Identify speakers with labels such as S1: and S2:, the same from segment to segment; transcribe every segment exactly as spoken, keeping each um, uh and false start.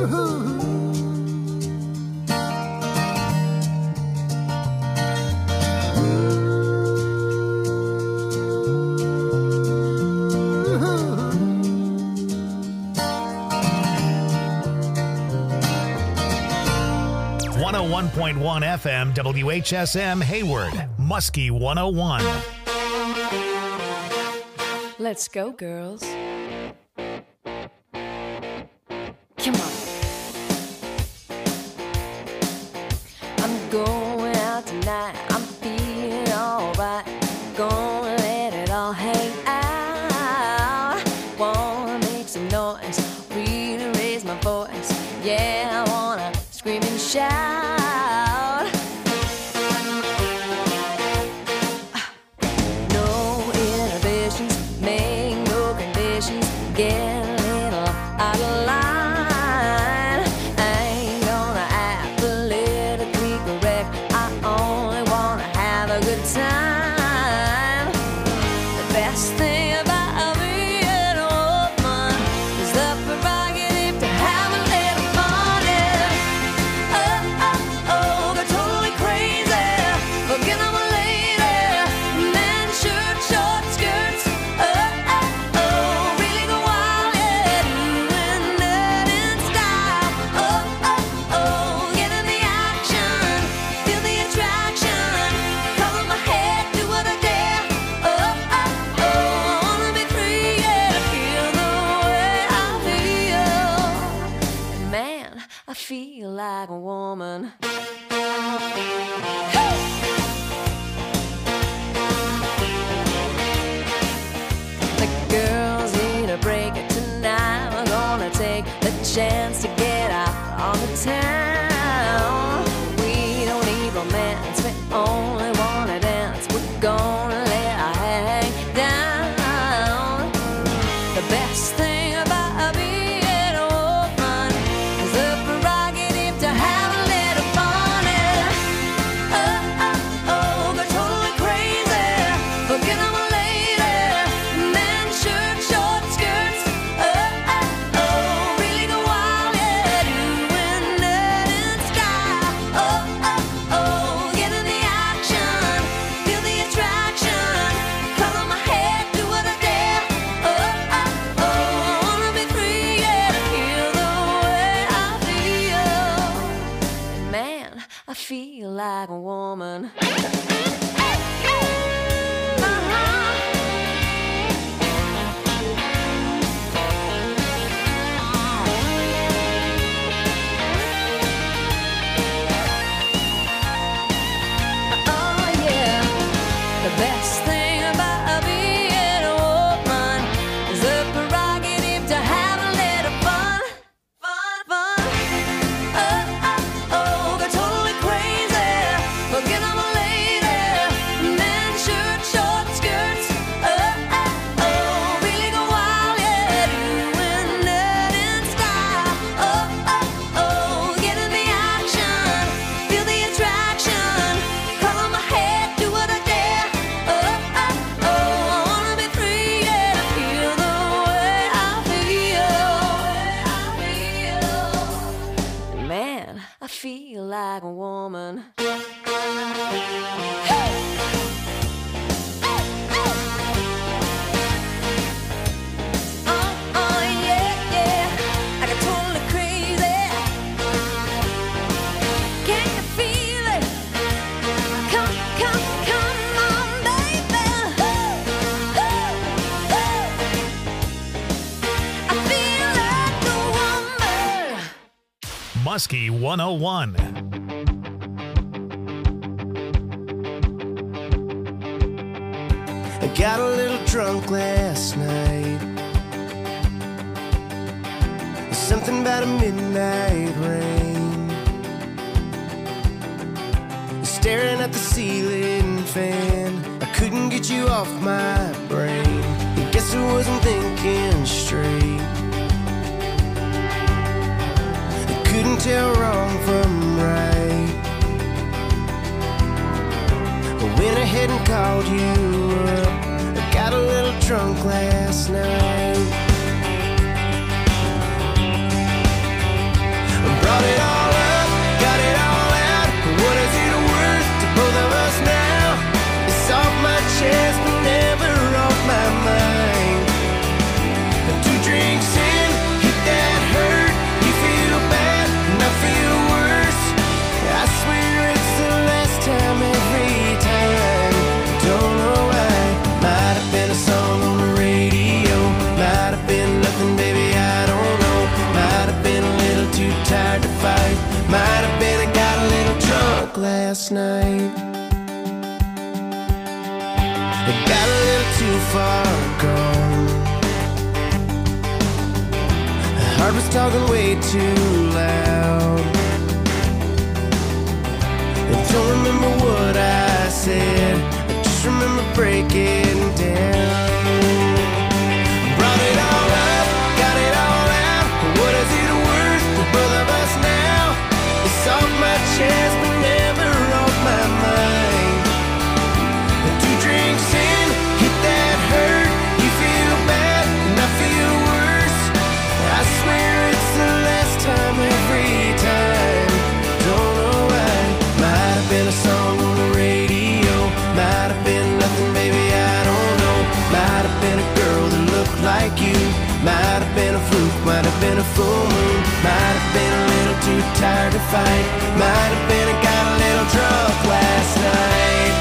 S1: one oh one point one F M, W H S M, Hayward, Muskie one oh one.
S2: Let's go, girls. Come on. I'm going out tonight. I'm feeling alright. Gonna let it all hang out. Wanna make some noise, really raise my voice. Yeah, I wanna scream and shout. No inhibitions, make no conditions. Get a little out of line. I ain't gonna act politically correct. I only wanna have a good time. The best thing about being a woman is the prerogative to have a little fun. Yeah. Oh, oh, oh, they're totally crazy. Forget I'm a lady. Men, shirt, short skirts. Oh, oh, oh, really go wild, yeah. Doing that in style. Oh, oh, oh, get in the action. Feel the attraction. Cover my head, do what I dare. Oh, oh, oh, I wanna be free, yeah. Feel the way I feel. Man, I feel like a woman. The girls need a break tonight. We're gonna take the chance to get out on the town. We don't need romance, we only wanna dance. We're gonna let our hang down. The best thing about being a woman is the prerogative to have a little fun. Yeah. Oh, oh, oh, they're totally crazy. Forget I'm a lady. Men, shirt, short skirts. Oh, oh, oh, really go wild, yeah. Doing that in style. Oh, oh, oh, get in the action. Feel the attraction. Color my head, do what I dare. Oh, oh, oh, I wanna be free, yeah. Feel the way I feel. And man, I feel like a woman. Oh yeah, the best thing about being a woman is the prerogative to have a little fun, fun, fun. Oh, oh, oh, they're totally crazy. Forget I'm a lady. Men, shirt, short skirts. Oh, oh, oh, really go wild, yeah. Doing that in style. Oh, oh, oh, get in the action. Feel the attraction. Color my head, do what I dare. Oh, oh, oh, I wanna be free, yeah. Feel the way I feel. Man, I feel like a woman. Oh, oh, yeah, yeah. I got totally crazy. Can you feel it? Come, come, come on, baby. I feel like a woman.
S1: Muskie one oh one.
S3: I got a little drunk last night. Something about a midnight rain. Staring at the ceiling fan, I couldn't get you off my brain. I guess I wasn't thinking straight. I couldn't tell wrong from right. I went ahead and called you up. I got a little drunk last night. last night. It got a little too far gone. The heart was talking way too loud. I don't remember what I said, I just remember breaking down. Brought it all up, got it all out. What is it worth to both of us now? It's off my chest but never off my mind. Two drinks in, hit that hurt. You feel bad and I feel worse. I swear it's the last time every time. Don't know why. Might have been a song on the radio, might have been nothing, baby, I don't know. Might have been a girl that looked like you, might have been a fluke, might have been a full moon, might have been a little too tired to fight, might have been I got a little drunk last night.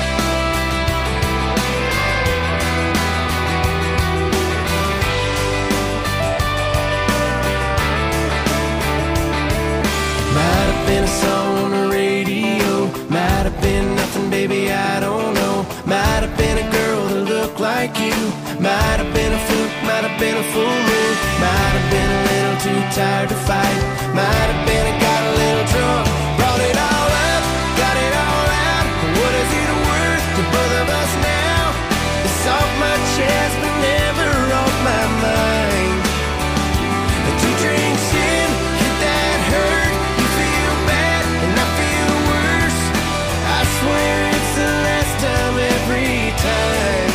S3: Might have been a song on the radio, might have been nothing, baby, I don't know. Might have been a girl that looked like you, might have been a fluke, might have been a full moon, might have been a little too tired to fight, might have been I got a little drunk. Brought it all up, got it all out. What is it worth to both of us now? It's off my chest but never off my mind. Two drinks in, hit that hurt. You feel bad and I feel worse. I swear it's the last time every time.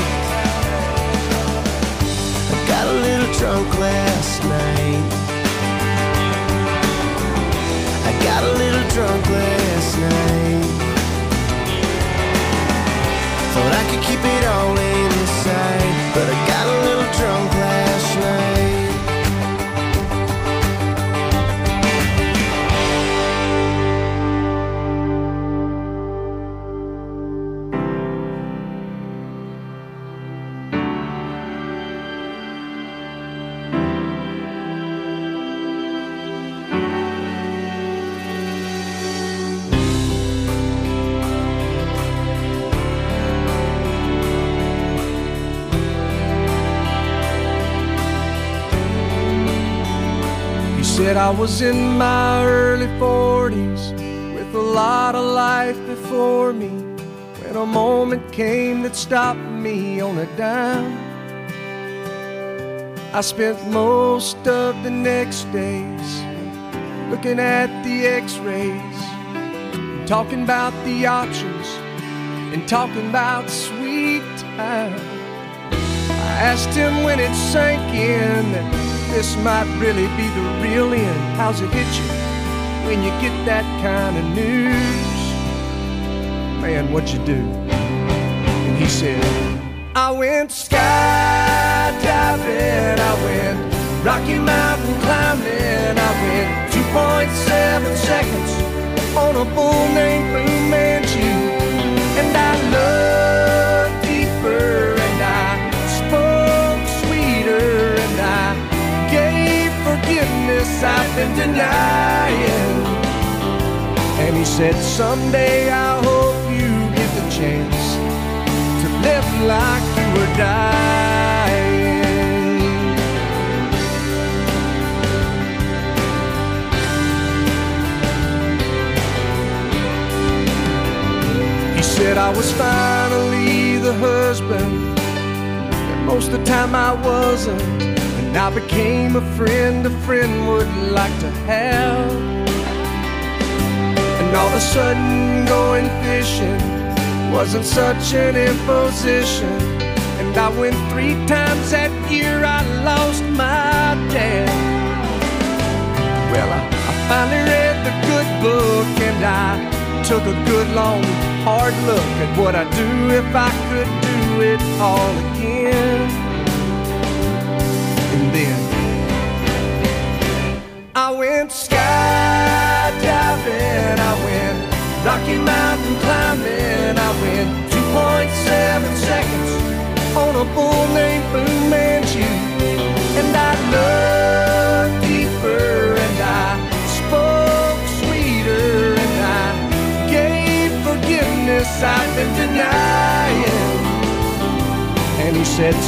S3: I got a little drunk last night. I got a little drunk last night. Thought I could keep it all inside, but I got a little drunk last night.
S4: Said I was in my early forties with a lot of life before me, when a moment came that stopped me on a dime. I spent most of the next days looking at the x-rays, talking about the options and talking about sweet time. I asked him when it sank in that this might really be the real end. How's it hit you when you get that kind of news? Man, what'd you do? And he said, I went skydiving, I went Rocky Mountain climbing, I went two point seven seconds on a bull named Fu Manchu. And I looked deeper and I spoke sweeter and I gave forgiveness I've been denying. And he said, someday I hope you get the chance to live like you were dying. He said I was finally the husband that most of the time I wasn't. I became a friend a friend would like to have. And all of a sudden going fishing wasn't such an imposition. And I went three times that year, I lost my dad. Well, I, I finally read the good book and I took a good long hard look at what I'd do if I could do it all again. And then I went skydiving, I went Rocky Mountain climbing, I went two point seven seconds on a bull named Fu Manchu. And I looked deeper and I spoke sweeter and I gave forgiveness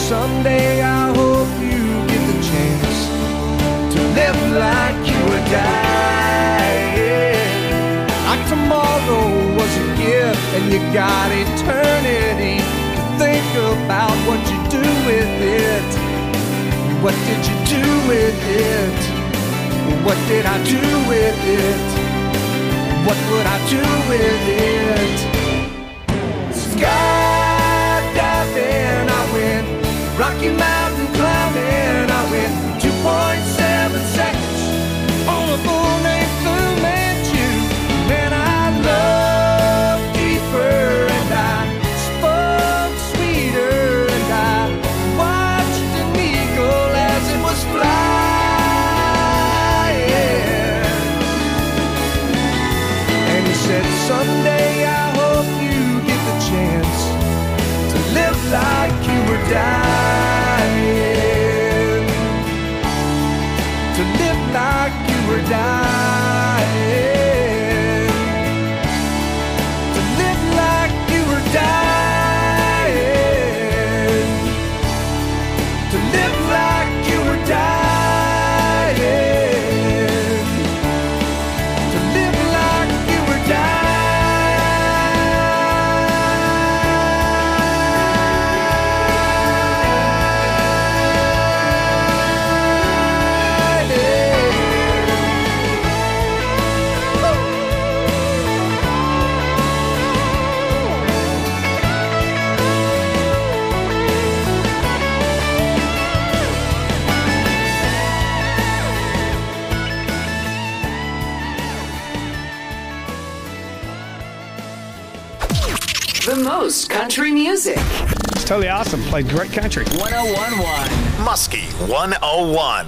S4: someday I hope you get the chance to live like you were dying. Like tomorrow was a gift and you got eternity to think about what you do with it. What did you do with it? What did I do with it? What would I do with it? Skydiving, I went. Rocky Mountain climbing, I went. two point seven seconds on a bull named Fu Manchu. Man, I loved deeper and I spoke sweeter and I watched an eagle as it was flying. And he said, someday I hope you get the chance to live like you were dying. To live like you were dying. To live like you were dying. To live like you were dying. To live like you were dying.
S5: The most country music.
S6: It's totally awesome. Played great country.
S5: one oh one point one.
S1: Muskie one oh one.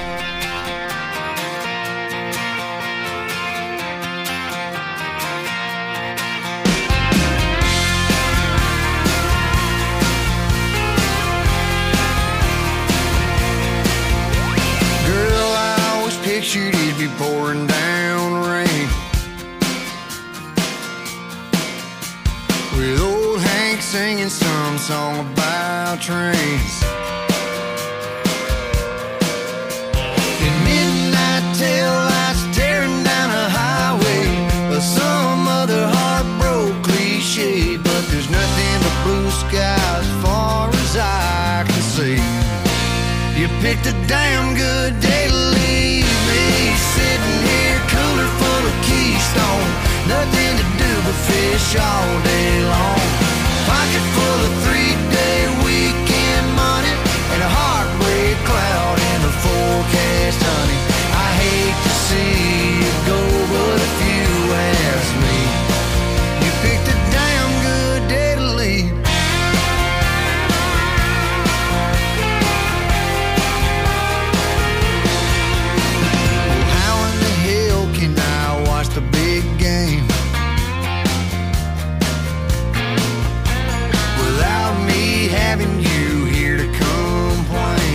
S3: Girl, I always pictured it'd be pouring down rain, with old Hank singing some song about trains. In midnight tail lights tearing down a highway, or some other heartbroken cliche, but there's nothing but blue skies as far as I can see. You picked a damn good day to leave me, sitting here cooler full of Keystone, nothing to do but fish all day long. Pocket full of three-day weekend money and a heartbreak cloud in the forecast, honey. I hate to see you go, but if you ask me, you picked a damn good day to leave. Oh, how in the hell can I watch the big game without me having you here to complain?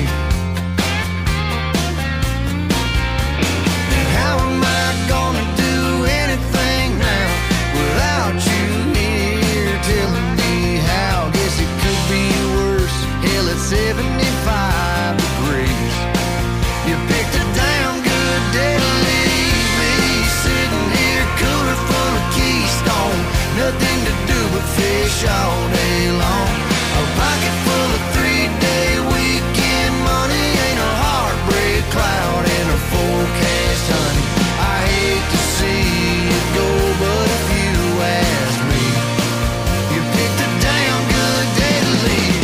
S3: And how am I gonna do anything now without you here telling me how? Guess it could be worse. Hell, it's seventy-five degrees. You picked a damn good day to leave me, sitting here cooler full of Keystone, nothing to do but fish all day long. A pocket full of three-day weekend money, ain't a heartbreak cloud in a forecast, honey. I hate to see you go, but if you ask me, you picked a damn good day to leave.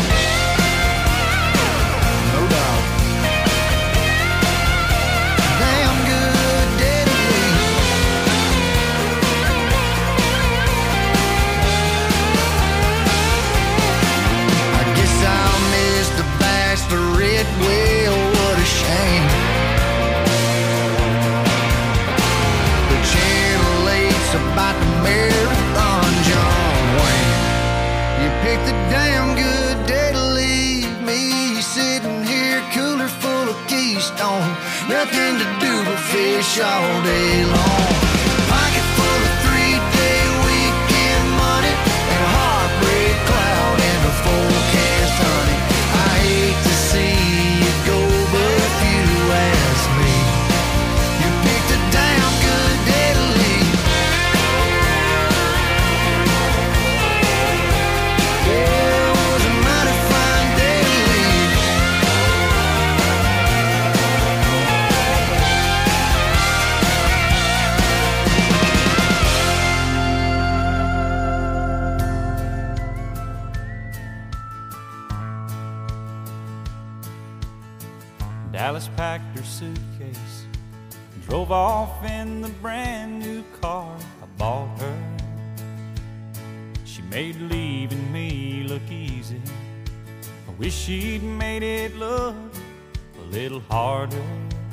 S3: No doubt. Damn good day to leave. I guess I'll miss the bachelorette, well, what a shame. The Channel eight's about the marathon, John Wayne. You picked a damn good day to leave me, sitting here cooler full of Keystone, nothing to do but fish all day long. Pocket full of three-day weekend money and a heartbreak cloud in the forecast, honey. I hate
S7: Dallas packed her suitcase and drove off in the brand new car I bought her. She made leaving me look easy. I wish she'd made it look a little harder.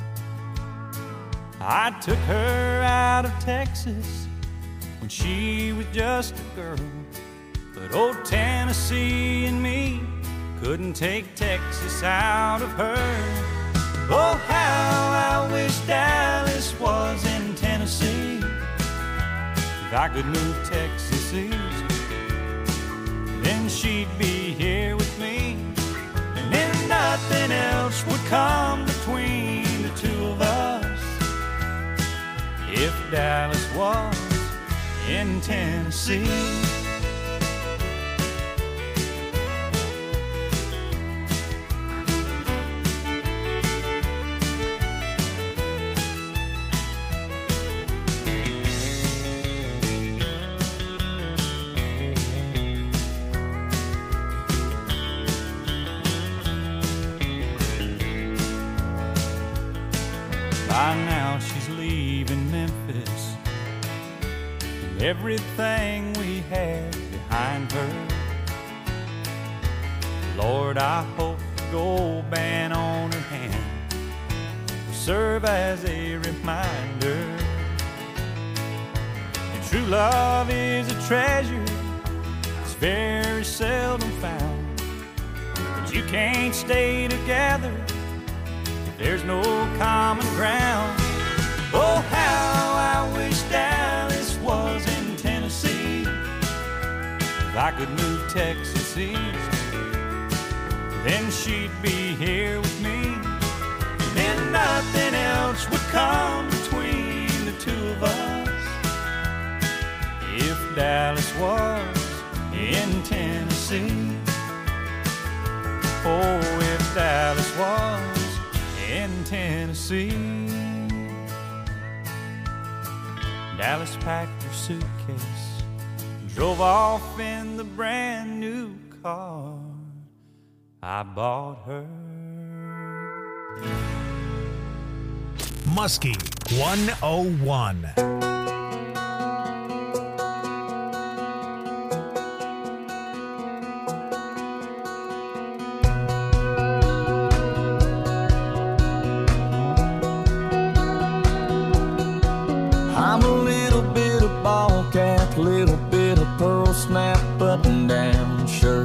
S7: I took her out of Texas when she was just a girl, but old Tennessee and me couldn't take Texas out of her. Oh, how I wish Dallas was in Tennessee. If I could move Texas east, then she'd be here with me, and then nothing else would come between the two of us. If Dallas was in Tennessee. By now she's leaving Memphis, and everything we had behind her. Lord, I hope the gold band on her hand will serve as a reminder. And true love is a treasure that's very seldom found, but you can't stay together, there's no common ground. Oh, how I wish Dallas was in Tennessee. If I could move Texas east, then she'd be here with me, and then nothing else would come between the two of us. If Dallas was in Tennessee. Oh, if Dallas was in Tennessee. Dallas packed her suitcase and drove off in the brand new car I bought her.
S1: Muskie one oh one.
S4: I'm a little bit of ball cap, little bit of pearl snap button down shirt.